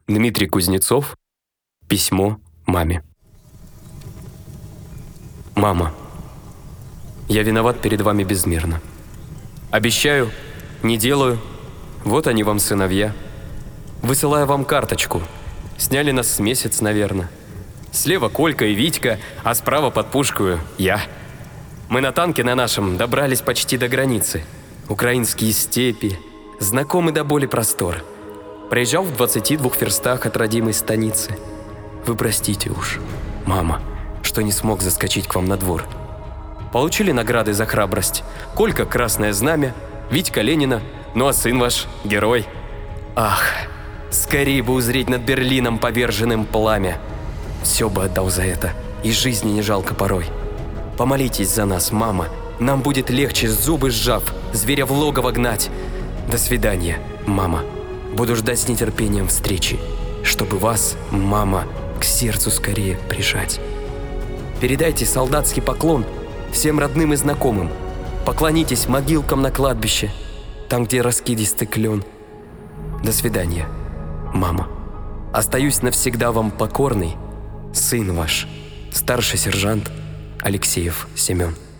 Дмитрий Кузнецов. Письмо маме. Мама, я виноват перед вами безмерно. Обещаю, не делаю. Вот они вам, сыновья. Высылаю вам карточку. Сняли нас с месяц, наверное. Слева Колька и Витька, а справа под пушкою я. Мы на танке на нашем добрались почти до границы. Украинские степи, знакомый до боли простор. Проезжал в 22 верстах от родимой станицы. Вы простите уж, мама, что не смог заскочить к вам на двор. Получили награды за храбрость. Колька — Красное Знамя, Витька — Ленина, ну а сын ваш — герой. Ах, скорее бы узреть над Берлином поверженным пламя. Все бы отдал за это, и жизни не жалко порой. Помолитесь за нас, мама, нам будет легче, зубы сжав, зверя в логово гнать. До свидания, мама. Буду ждать с нетерпением встречи, чтобы вас, мама, к сердцу скорее прижать. Передайте солдатский поклон всем родным и знакомым. Поклонитесь могилкам на кладбище, там, где раскидистый клен. До свидания, мама. Остаюсь навсегда вам покорный, сын ваш, старший сержант Алексеев Семен.